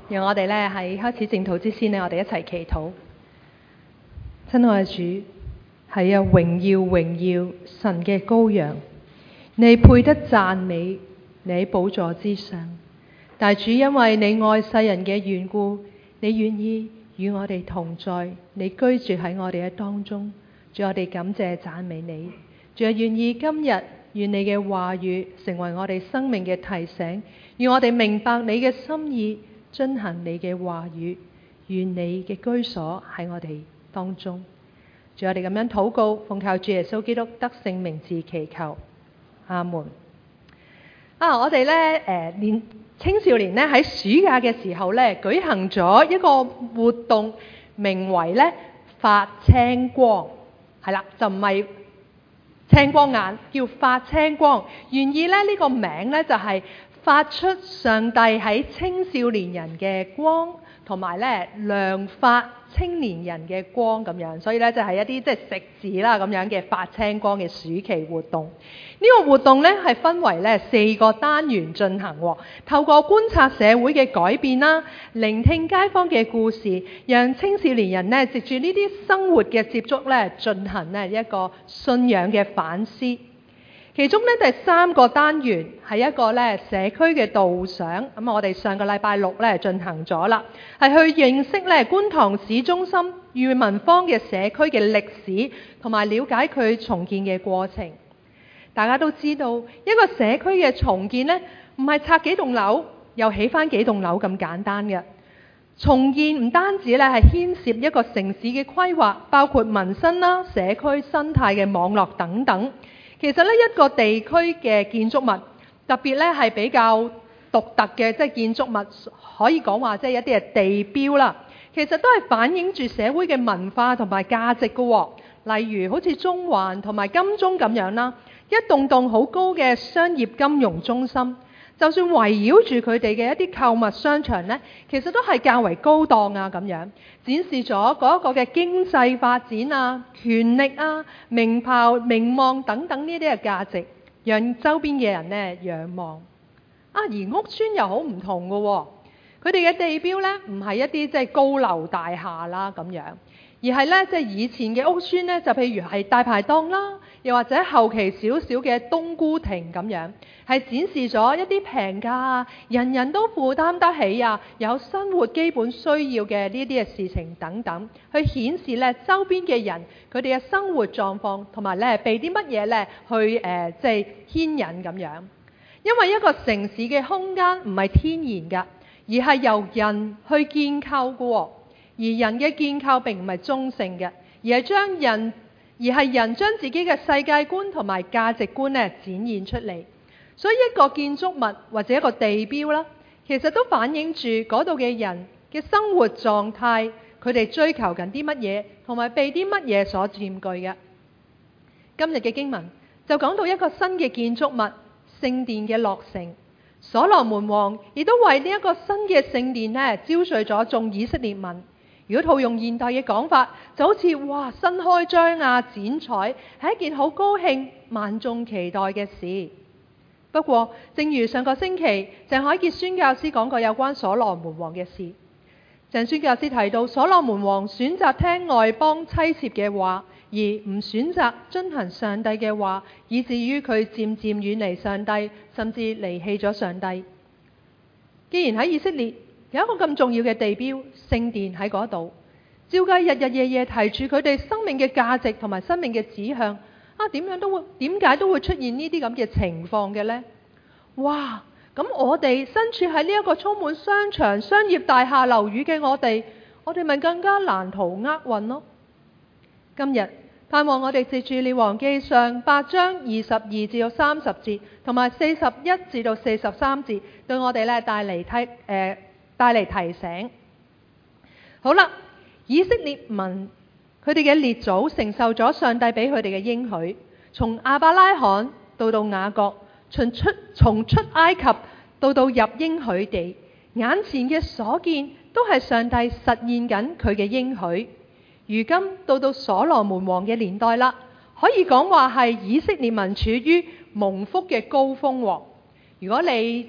讓我哋咧喺開始正禱之先呢，我哋一齊祈禱。親愛的主，係啊，榮耀榮耀，神嘅羔羊，你配得讚美，你喺寶座之上。但主，因為你愛世人嘅緣故，你願意與我哋同在，你居住喺我哋嘅當中。主，我哋感謝讚美你。主啊，願意今日願你嘅話語成為我哋生命嘅提醒，願我哋明白你嘅心意，遵行你嘅話語，願你嘅居所喺我哋當中。主，我哋咁樣禱告，奉靠主耶穌基督得勝名字祈求，阿門。我哋咧青少年咧喺暑假嘅時候咧舉行咗一個活動，名為咧發青光，係啦，就唔係青光眼，叫發青光。願意咧呢個名咧就係發出上帝喺青少年人嘅光，同埋咧亮發青年人嘅光咁樣，所以咧就係一啲即係食字啦咁樣嘅發青光嘅暑期活動。呢個活動咧係分為咧4個單元進行，透過觀察社會嘅改變啦，聆聽街坊嘅故事，讓青少年人咧藉住呢啲生活嘅接觸咧進行咧一個信仰嘅反思。其中咧第3個單元係一個咧社區嘅導賞，咁我哋上個禮拜6咧進行咗啦，係去認識咧觀塘市中心裕民坊嘅社區嘅歷史，同埋了解佢重建嘅過程。大家都知道，一個社區嘅重建咧唔係拆幾棟樓又起翻幾棟樓咁簡單嘅。重建唔單止咧係牽涉一個城市嘅規劃，包括民生啦、社區生態嘅網絡等等。其實咧一個地區嘅建築物，特別咧係比較獨特嘅，即係建築物可以講話即係一啲係地標啦。其實都係反映住社會嘅文化同埋價值嘅。例如好似中環同埋金鐘咁樣啦，一棟棟好高嘅商業金融中心，就算圍繞住佢哋嘅一啲購物商場呢，其實都係較為高檔啊咁樣，展示咗嗰一個嘅經濟發展啊、權力啊、名炮、名望等等呢啲嘅價值，讓周邊嘅人呢仰望。而屋邨又好唔同嘅，佢哋嘅地標呢唔係一啲即係高樓大廈啦咁樣，而係呢即係以前嘅屋邨呢，就譬如係大排檔啦，又或者後期少少嘅冬菇亭咁樣，係展示咗一啲平價啊，人人都負擔得起啊，有生活基本需要嘅呢啲嘅事情等等，去顯示呢周邊嘅人佢哋嘅生活狀況，同埋呢被啲乜嘢呢去即係牽引咁樣。因為一個城市嘅空間唔係天然㗎，而係由人去建構嘅。而人嘅建構並唔係中性嘅，而係人將自己嘅世界觀同埋價值觀呢展現出嚟。所以一個建築物或者一個地標啦，其實都反映住嗰度嘅人嘅生活狀態，佢哋追求緊啲乜嘢，同埋被啲乜嘢所佔據嘅。今日嘅經文就講到一個新嘅建築物，聖殿嘅落成。所羅門王亦都為呢一個新嘅聖殿呢招聚咗眾以色列民。如果套用現代嘅講法，就好似哇新開張啊、剪彩，係一件好高興、萬眾期待嘅事。不過，正如上個星期鄭海傑宣教師講過有關所羅門王嘅事，鄭宣教師提到所羅門王選擇聽外邦妻妾嘅話，而唔選擇遵行上帝嘅話，以至於佢漸漸遠離上帝，甚至離棄咗上帝。既然喺以色列有一個咁重要嘅地標聖殿喺嗰度，照計日日夜夜提住佢哋生命嘅價值同埋生命嘅指向，點解都會出現呢啲咁嘅情況嘅呢？哇！咁我哋身處喺呢一個充滿商場、商業大廈樓宇嘅我哋咪更加難逃厄運咯。今日盼望我哋藉住列王記上8章22至到30節，同埋41至到43節，對我哋咧帶嚟提醒。好啦，以色列民佢哋嘅列祖承受咗上帝俾佢哋嘅應許，從亞伯拉罕到雅各，從出埃及到入應許地，眼前嘅所見都係上帝實現緊佢嘅應許。如今到所羅門王嘅年代啦，可以講話係以色列民處於蒙福嘅高峰。如果你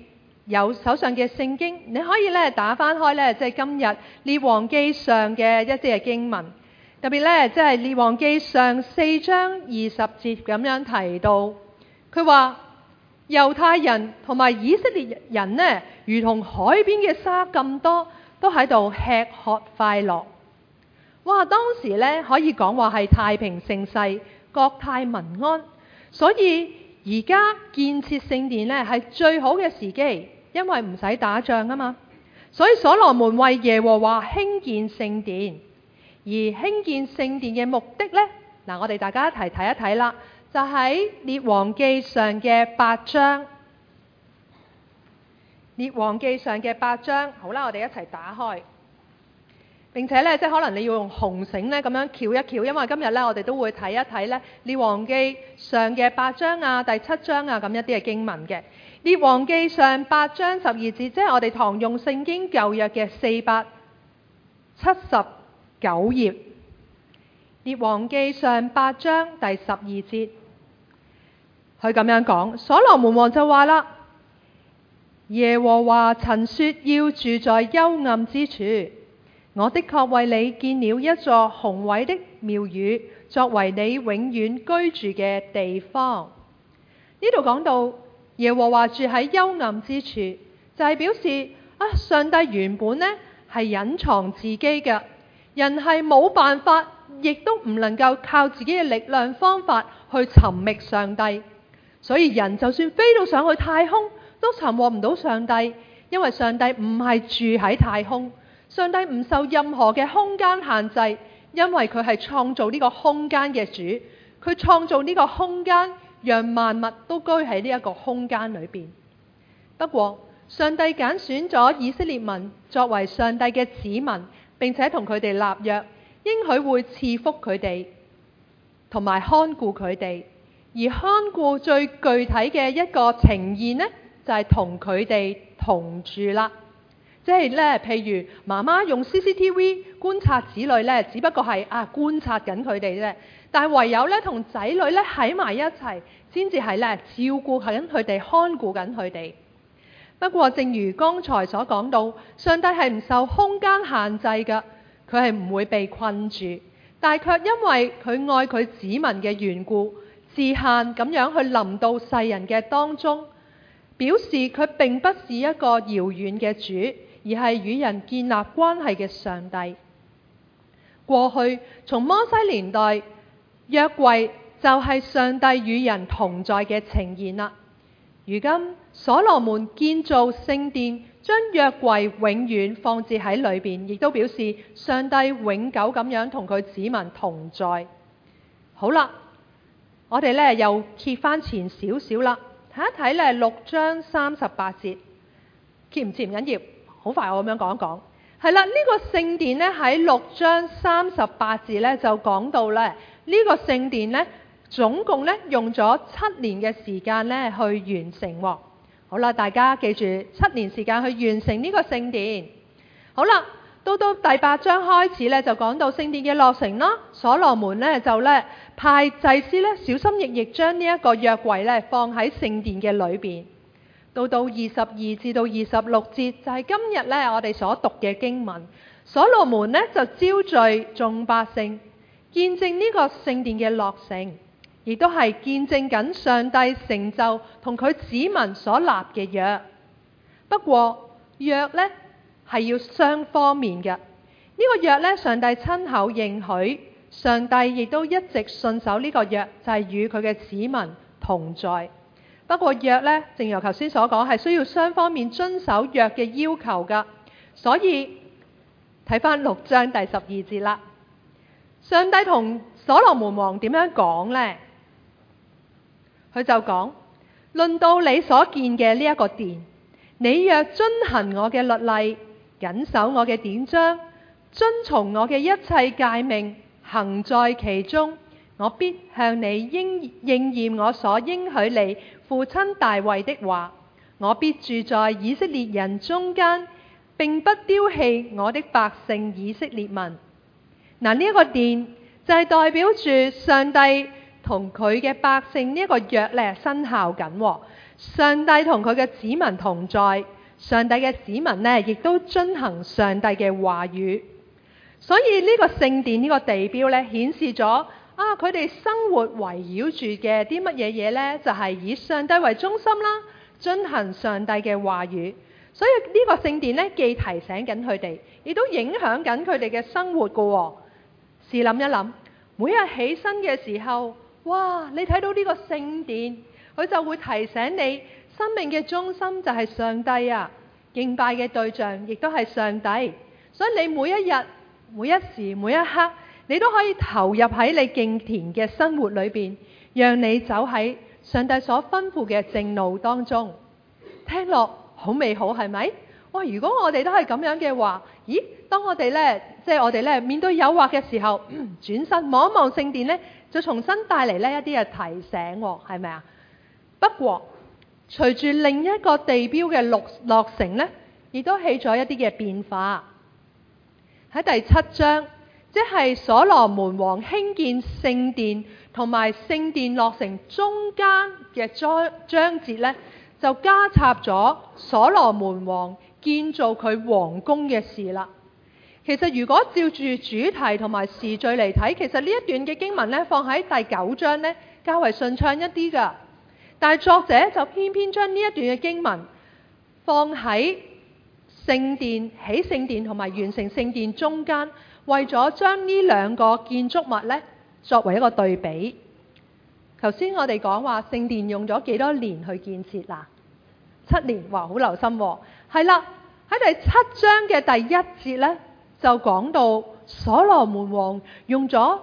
有手上嘅聖經，你可以咧打翻開咧，即係今日列王記上嘅一啲嘅經文，特別咧即係列王記上4章20節咁樣提到，佢話猶太人同埋以色列人呢，如同海邊嘅沙咁多，都喺度吃喝快樂。哇！當時咧可以講話係太平盛世，國泰民安，所以而家建設聖殿咧係最好嘅時機，因為唔使打仗啊嘛。所以所羅門為耶和華興建聖殿，而興建聖殿嘅目的呢，嗱，我哋大家一齊睇一睇啦，就喺列王記上嘅8章。列王記上嘅8章，好啦，我哋一齊打開。並且咧，即係可能你要用紅繩咧咁樣翹一翹，因為今日咧我哋都會睇一睇咧列王記上嘅8章啊、第7章啊咁一啲嘅經文嘅。列王記上8章12節，即係我哋堂用聖經舊約嘅479頁。列王記上8章第12節，佢咁樣講，所羅門王就話啦：耶和華曾說要住在幽暗之處。我的確為你建了一座宏偉的廟宇，作為你永遠居住嘅地方。呢度講到耶和華住喺幽暗之處，就係表示上帝原本呢係隱藏自己嘅，人係冇辦法，亦都唔能夠靠自己嘅力量方法去尋覓上帝。所以人就算飛到上去太空，都尋獲唔到上帝，因為上帝唔係住喺太空。上帝唔受任何嘅空間限制，因為佢係創造呢個空間嘅主，佢創造呢個空間，讓萬物都居喺呢一個空間裏邊。不過，上帝揀選咗以色列民作為上帝嘅子民，並且同佢哋立約，應許會賜福佢哋，同埋看顧佢哋。而看顧最具體嘅一個呈現呢，就係同佢哋同住啦。即係咧，譬如媽媽用 CCTV 觀察子女咧，只不過係觀察緊佢哋啫。但係唯有咧同仔女咧喺埋一齊，先至係咧照顧緊佢哋，看顧緊佢哋。不過，正如剛才所講到，上帝係唔受空間限制㗎，佢係唔會被困住，但係卻因為佢愛佢子民嘅緣故，自限咁樣去臨到世人嘅當中，表示佢並不是一個遙遠嘅主，而係與人建立關係嘅上帝。過去從摩西年代，約櫃就係上帝與人同在嘅呈現啦。如今所羅門建造聖殿，將約櫃永遠放置喺裏邊，亦都表示上帝永久咁樣同佢子民同在。好啦，我哋咧又揭翻前少少啦，睇一睇咧6章38節，揭唔緊要。好快我咁樣講一講，係啦，呢個聖殿咧喺6章38節咧就講到咧，呢個聖殿咧總共咧用咗7年嘅時間咧去完成喎。好啦，大家記住7年時間去完成呢個聖殿。好啦，到第8章開始咧就講到聖殿嘅落成啦。所羅門咧就咧派祭司咧小心翼翼將呢一個約櫃咧放喺聖殿嘅裏邊。到22至到26節就係今日咧我哋所讀嘅經文。所羅門咧就召聚眾百姓，見證呢個聖殿嘅落成，亦都係見證緊上帝成就同佢子民所立嘅約。不過約咧係要雙方面嘅，呢個約咧上帝親口應許，上帝亦都一直信守呢個約，就係與佢嘅子民同在。不過約呢，正如頭先所講，係需要雙方面遵守約嘅要求㗎。所以睇返6章第12節啦，上帝同所羅門王點樣講呢？佢就講：論到你所建嘅呢一個殿，你若遵行我嘅律例，謹守我嘅典章，遵從我嘅一切誡命，行在其中，我必向你應驗我所應許你父親大衛的話，我必住在以色列人中間，並不丟棄我的百姓以色列民。嗱，呢一個殿就係代表住上帝同佢嘅百姓呢一個約咧生效緊。上帝同佢嘅子民同在， 上帝嘅子民呢，亦都遵行上帝嘅話語。所以呢個聖殿呢個地標呢，顯示咗佢哋生活圍繞住嘅啲乜嘢嘢呢？就係以上帝為中心啦，遵行上帝嘅話語。所以呢個聖殿呢，既提醒緊佢哋，亦都影響緊佢哋嘅生活噶喎。試諗一諗，每日起身嘅時候，哇！你睇到呢個聖殿，佢就會提醒你，生命嘅中心就係上帝啊，敬拜嘅對象亦都係上帝。所以你每一日、每一時、每一刻，你都可以投入喺你敬虔嘅生活裏邊，讓你走喺上帝所吩咐嘅正路當中。聽落好美好，係咪？哇！如果我哋都係咁樣嘅話，咦？當我哋呢，我哋呢面對誘惑嘅時候，轉身望一望聖殿呢，就重新帶嚟呢一啲嘅提醒，係咪啊？不過隨住另一個地標嘅落成呢，亦都起咗一啲嘅變化。喺第7章，即係所羅門王興建聖殿同埋聖殿落成中間嘅章節呢，就加插咗所羅門王建造佢皇宮嘅事啦。其實如果照住主題同埋時序嚟睇，其實呢一段嘅經文呢，放喺第9章呢，較為順暢一啲噶。但係作者就偏偏將呢一段嘅經文放喺聖殿、起聖殿同埋完成聖殿中間，為咗將呢兩個建築物呢作為一個對比。頭先我哋講話聖殿用咗幾多年去建設啦？7年，哇，好留心喎。係啦，喺第7章嘅第1節呢，就講到所羅門王用咗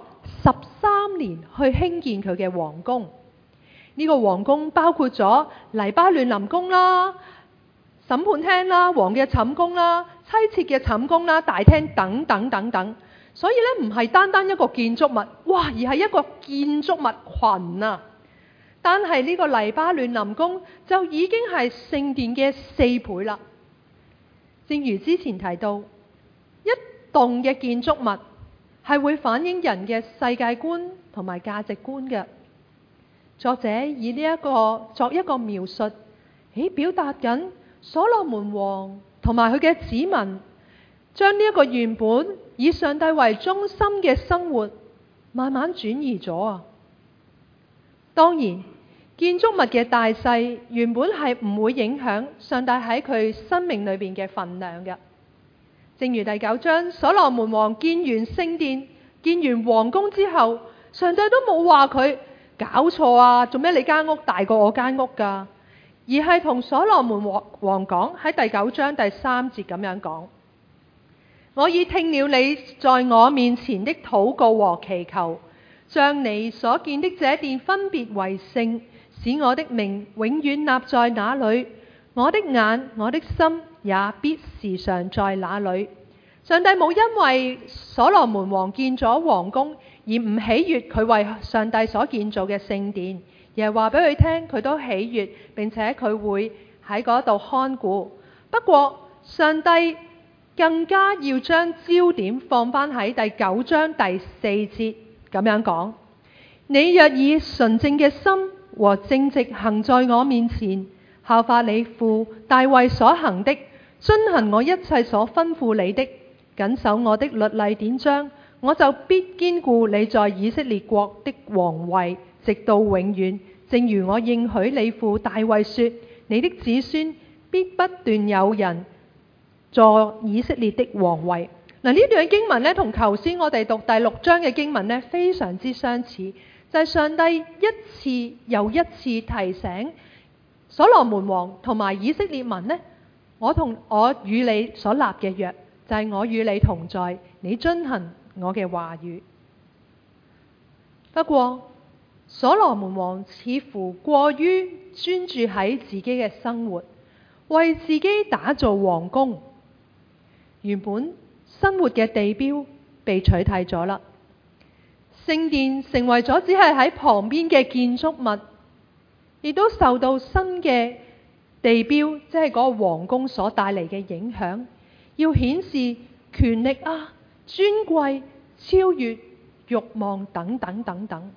13年去興建佢嘅皇宮。呢個皇宮包括咗黎巴嫩林宮啦、審判廳啦、王嘅寢宮啦、妻妾嘅寢宮啦、大廳等等等等。所以咧，唔係單單一個建築物，哇，而係一個建築物群啊！單係呢個黎巴嫩林宮就已經係聖殿嘅4倍啦。正如之前提到，一棟嘅建築物係會反映人嘅世界觀同埋價值觀嘅。作者以呢一個作一個描述，表達緊所羅門王同埋佢嘅子民將呢一個原本以上帝為中心嘅生活慢慢轉移咗啊！當然，建築物嘅大細原本係唔會影響上帝喺佢生命裏邊嘅份量嘅。正如第9章，所羅門王建完聖殿、建完皇宮之後，上帝都冇話佢搞錯啊！做咩你間屋大過我間屋噶？而係同所羅門王講，喺第9章第3節咁樣講：我已聽了你在我面前的禱告和祈求，將你所建的這殿分別為聖，使我的名永遠立在那裏。我的眼、我的心也必時常在那裏。上帝冇因為所羅門王建咗皇宮而唔喜悅佢為上帝所建造嘅聖殿，而係話俾佢聽佢都喜悅，並且佢會喺嗰度看顧。不過上帝更加要將焦點放返喺第9章第4節咁樣講：你若以純正嘅心和正直行在我面前，效法你父大衛所行的，遵行我一切所吩咐你的，謹守我的律例典章，我就必堅固你在以色列國的王位，直到永遠。正如我應許你父大衛說，你的子孫必不斷有人坐以色列的王位。嗱，呢段經文呢，同頭先我哋讀第6章嘅經文呢，非常之相似，就係上帝一次又一次提醒所羅門王同埋以色列民呢，我與你所立嘅約，就係我與你同在，你遵行我嘅話語。不過所羅門王似乎過於專注喺自己嘅生活，為自己打造皇宮，原本生活嘅地標被取締咗啦，聖殿成為咗只係喺旁邊嘅建築物，亦都受到新嘅地標，即係嗰個皇宮所帶嚟嘅影響，要顯示權力啊、尊貴、超越、慾望等等等等。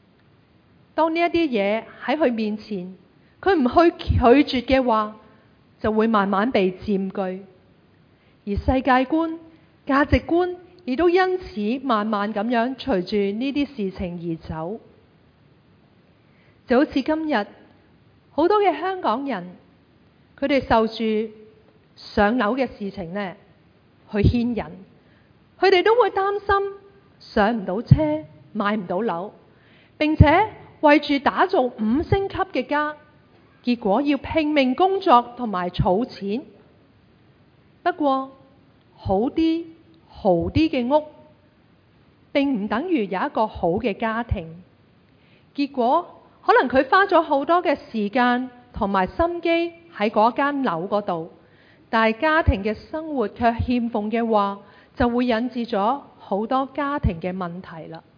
當呢一啲嘢喺佢面前，佢唔去拒絕嘅話， 就會慢慢被佔據，而世界觀、價值觀亦都因此慢慢咁樣隨住呢啲事情而走。就好似今日好多嘅香港人，佢哋受住上樓嘅事情呢去牽引，佢哋都會擔心上唔到車、買唔到樓，並且為住打造5星級嘅家，結果要拼命工作同埋儲錢。不過好啲、豪啲嘅屋，並唔等於有一個好嘅家庭。結果可能佢花咗好多嘅時間同埋心機喺嗰間樓嗰度，但係家庭嘅生活卻欠奉嘅話，就會引致咗好多家庭嘅問題啦。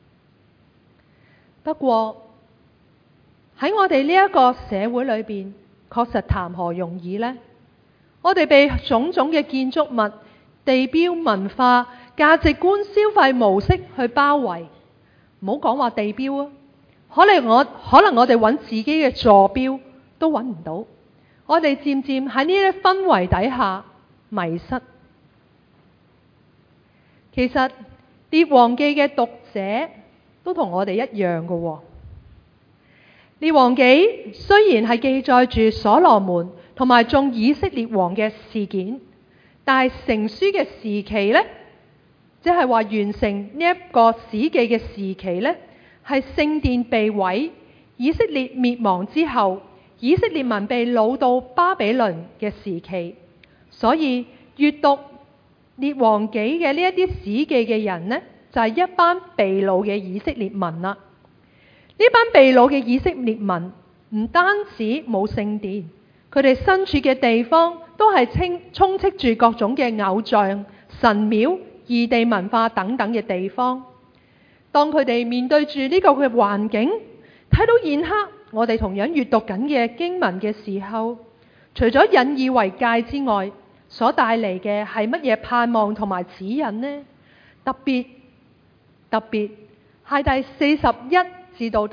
不過喺我哋呢一個社會裏邊，確實談何容易呢？我哋被種種嘅建築物、地標、文化、價值觀、消費模式去包圍。唔好講話地標啊，可能我哋揾自己嘅坐標都揾唔到。我哋漸漸喺呢啲氛圍底下迷失。其實《列王記》嘅讀者都同我哋一樣嘅喎。《列王記》雖然係記載住所羅門同埋眾以色列王嘅事件，但係成書嘅時期呢，即係話完成呢一個史記嘅時期呢，係聖殿被毀、以色列滅亡之後，以色列民被擄到巴比倫嘅時期。所以閱讀列王紀嘅呢一啲史記嘅人呢，就係一班被擄嘅以色列民啦。呢班被擄嘅以色列民唔單止冇聖殿，佢哋身處嘅地方都係充斥住各種嘅偶像、神廟、異地文化等等嘅地方。當佢哋面對住呢個嘅環境，睇到現刻我哋同樣閱讀緊嘅經文嘅時候，除咗引以為戒之外，所帶嚟嘅係乜嘢盼望同埋指引呢？特別係第41至到第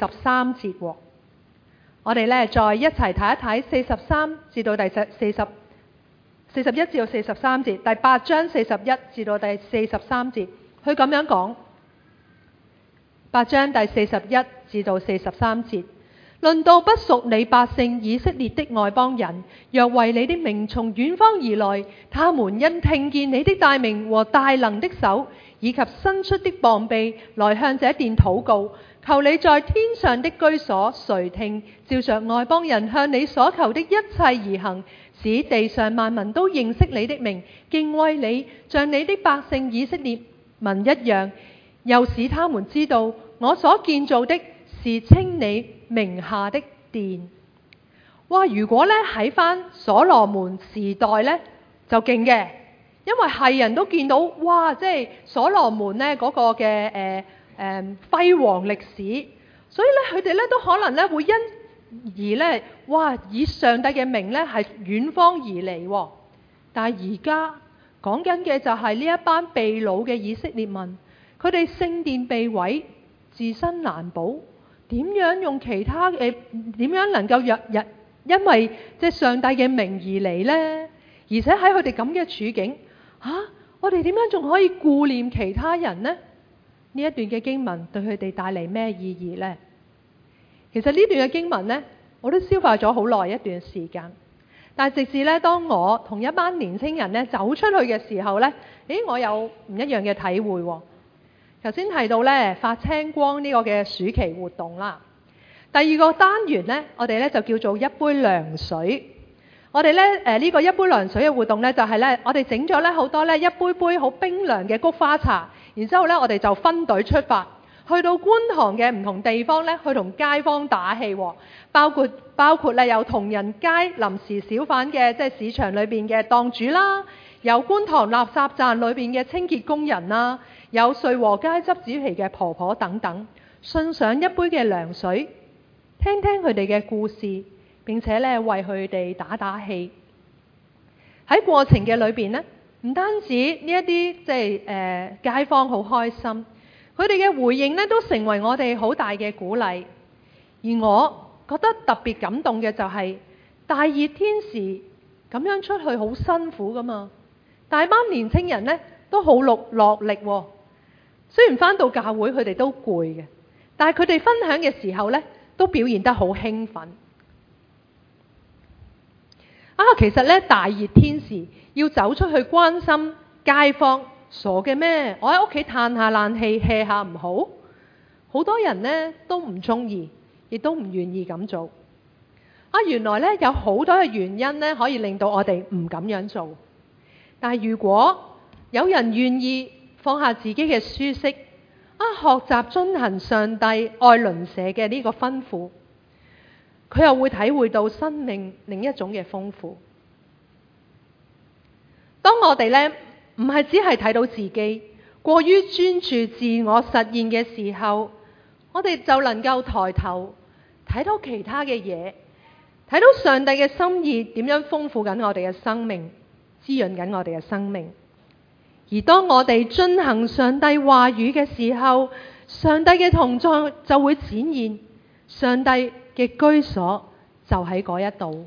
43節。我哋呢再一齊睇一睇43至到第41至到43節，第8章41至到第43節，佢咁樣講。8章第41至到43節，論到不屬你百姓以色列的外邦人，若為你的名從遠方而來，他們因聽見你的大名和大能的手，以及伸出的膀臂來向這殿禱告，求你在天上的居所垂聽，照着外邦人向你所求的一切而行，使地上萬民都認識你的名，敬畏你，像你的百姓以色列民一樣，又使他們知道我所建造的是稱你名下的殿。哇！如果咧喺翻所羅門時代咧就勁嘅，因為係人都見到哇，即係所羅門咧嗰個嘅輝煌歷史，所以咧佢哋咧都可能咧會因而咧哇以上帝嘅名咧係遠方而嚟。但係而家講緊嘅就係呢一班被擄嘅以色列民，佢哋聖殿被毀，自身難保，點樣用其他點樣能夠因為即係上帝嘅名而嚟呢？而且喺佢哋咁嘅處境，我哋點樣仲可以顧念其他人呢？呢一段嘅經文對佢哋帶嚟咩意義呢？其實呢段嘅經文呢，我都消化咗好耐一段時間，但係直至呢，當我同一班年青人呢走出去嘅時候呢，我有唔一樣嘅體會。頭先提到呢發青光呢個嘅暑期活動啦，第二個單元呢，我哋呢就叫做一杯涼水。我哋呢呢個一杯涼水嘅活動呢，就係呢我哋整咗呢好多呢一杯杯好冰涼嘅菊花茶，然之後呢我哋就分隊出發，去到觀塘嘅唔同地方呢去同街坊打氣，包括呢有同仁街臨時小販嘅即係市場裏邊嘅檔主啦，有觀塘垃圾站裏邊嘅清潔工人啦，有瑞和街執紙皮嘅婆婆等等，送上一杯嘅涼水，聽聽佢哋嘅故事，並且咧為佢哋打打氣。喺過程嘅裏邊呢，唔單止呢一啲即係街坊好開心，佢哋嘅回應呢都成為我哋好大嘅鼓勵。而我覺得特別感動嘅就係大熱天時咁樣出去好辛苦噶嘛，大班年青人呢都好落力喎。雖然返到教會佢哋都攰嘅，但係佢哋分享嘅時候呢，都表現得好興奮。其實呢，大熱天時要走出去關心街坊，傻嘅咩？我喺屋企嘆下冷氣 hea 下唔好？好多人呢都唔中意，亦都唔願意咁做。原來呢有好多嘅原因呢可以令到我哋唔咁樣做。但係如果有人願意放下自己嘅舒適，學習遵行上帝愛鄰舍嘅呢個吩咐，佢又會體會到生命另一種嘅豐富。當我哋呢唔係只係睇到自己，過於專注自我實現嘅時候，我哋就能夠抬頭睇到其他嘅嘢，睇到上帝嘅心意點樣豐富緊我哋嘅生命，滋潤緊我哋嘅生命。而當我哋遵行上帝話語嘅時候，上帝嘅同在就會展現，上帝嘅居所就喺嗰一度。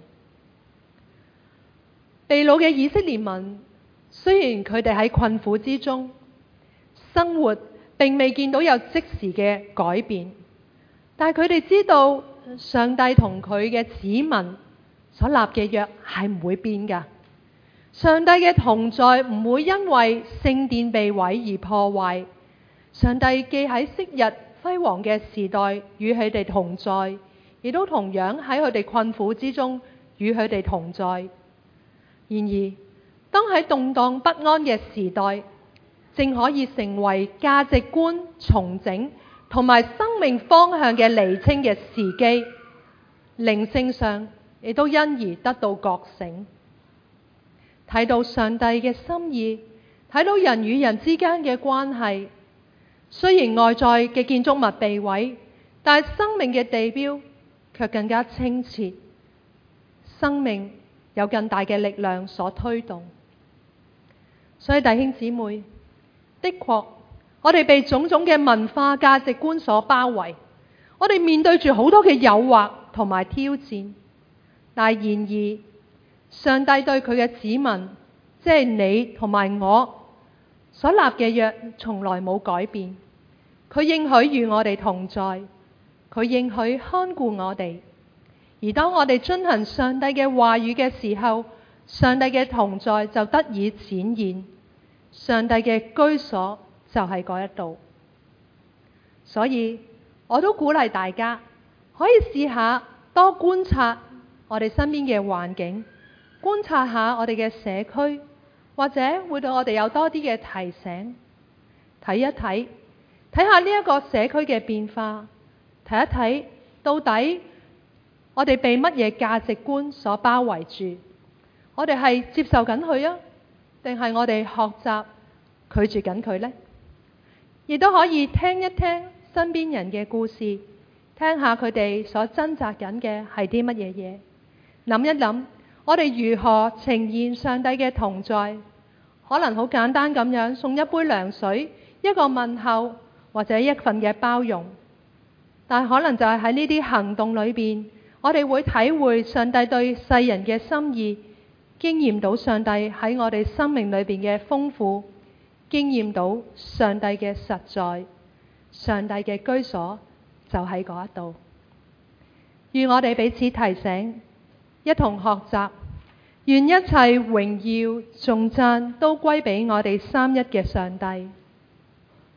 被擄嘅以色列民，雖然佢哋喺困苦之中，生活並未見到有即時嘅改變，但係佢哋知道上帝同佢嘅子民所立嘅約係唔會變㗎。上帝嘅同在唔會因為聖殿被毀而破壞。上帝既喺昔日輝煌嘅時代與佢哋同在，亦都同樣喺佢哋困苦之中與佢哋同在。然而，當喺動盪不安嘅時代，正可以成為價值觀重整同埋生命方向嘅釐清嘅時機，靈性上亦都因而得到覺醒。睇到上帝嘅心意，睇到人與人之間嘅關係。雖然外在嘅建築物被毀，但係生命嘅地標卻更加清澈。生命有更大嘅力量所推動。所以弟兄姊妹，的確我哋被種種嘅文化價值觀所包圍，我哋面對住好多嘅誘惑同埋挑戰。但係然而，上帝對佢嘅子民，即係你同埋我所立嘅約，從來冇改變。佢應許與我哋同在，佢應許看顧我哋。而當我哋遵行上帝嘅話語嘅時候，上帝嘅同在就得以展現，上帝嘅居所就喺嗰一度。所以我都鼓勵大家可以試下多觀察我哋身邊嘅環境，觀察下我哋嘅社區，或者會對我哋有多啲嘅提醒。睇一睇下呢一個社區嘅變化，睇一睇到底我哋被乜嘢價值觀所包圍住？我哋係接受緊佢啊，定係我哋學習拒絕緊佢呢？亦都可以聽一聽身邊人嘅故事，聽下佢哋所掙扎緊嘅係啲乜嘢嘢，諗一諗我哋如何呈現上帝嘅同在。可能好簡單咁樣送一杯涼水，一個問候，或者一份嘅包容。但可能就係喺呢啲行動裏邊，我哋會體會上帝對世人嘅心意，經驗到上帝喺我哋生命裏邊嘅豐富，經驗到上帝嘅實在，上帝嘅居所就喺嗰一度。願我哋彼此提醒，一同學習，願一切榮耀頌讚都歸俾我哋三一嘅上帝。